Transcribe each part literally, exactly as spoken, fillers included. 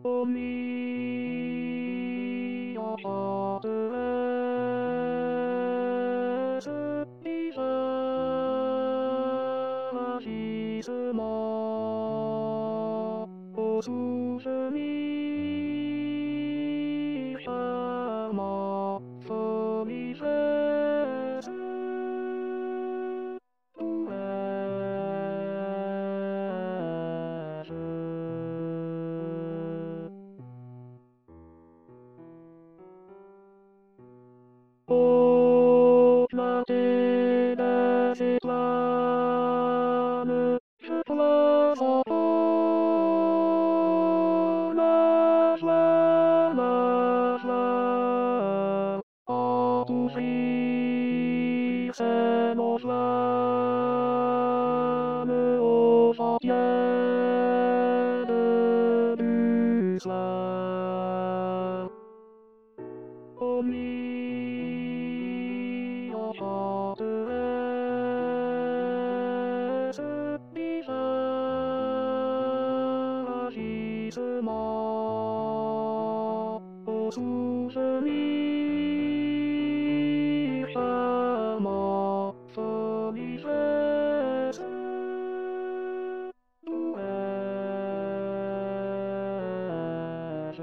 おみよはてすいざましすまおすすみさまそみせすうえすおなてだせらぬすらさとなさなさあくしせのさぬおさけるるさおみよはてすいざましすまおすすみさまそみせすうえす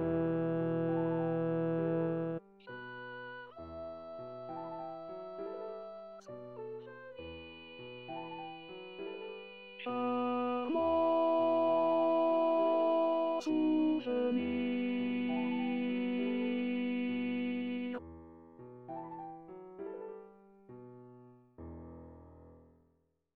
さますすみ